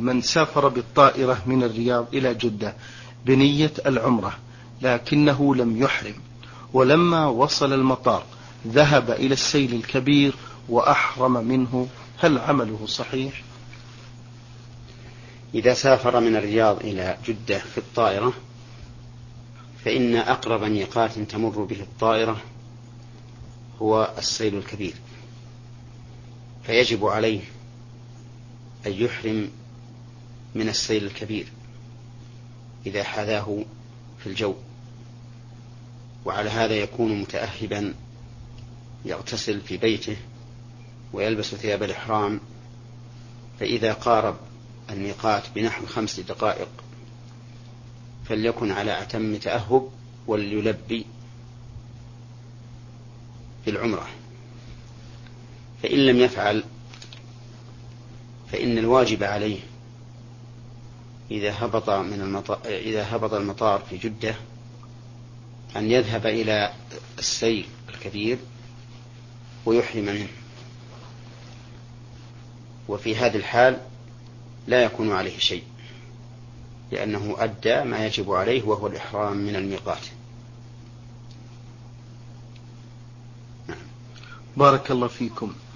من سافر بالطائرة من الرياض إلى جدة بنية العمرة لكنه لم يحرم، ولما وصل المطار ذهب إلى السيل الكبير وأحرم منه، هل عمله صحيح؟ إذا سافر من الرياض إلى جدة في الطائرة فإن أقرب ميقات تمر به الطائرة هو السيل الكبير، فيجب عليه أن يحرم من السيل الكبير إذا حذاه في الجو، وعلى هذا يكون متأهبا يغتسل في بيته ويلبس ثياب الإحرام، فإذا قارب الميقات بنحو 5 دقائق فليكن على أتم تأهب وليلبي بالعمرة. فإن لم يفعل فإن الواجب عليه إذا هبط المطار في جدة أن يذهب إلى السيل الكبير ويحرم منه، وفي هذه الحال لا يكون عليه شيء لأنه أدى ما يجب عليه وهو الإحرام من الميقات. بارك الله فيكم.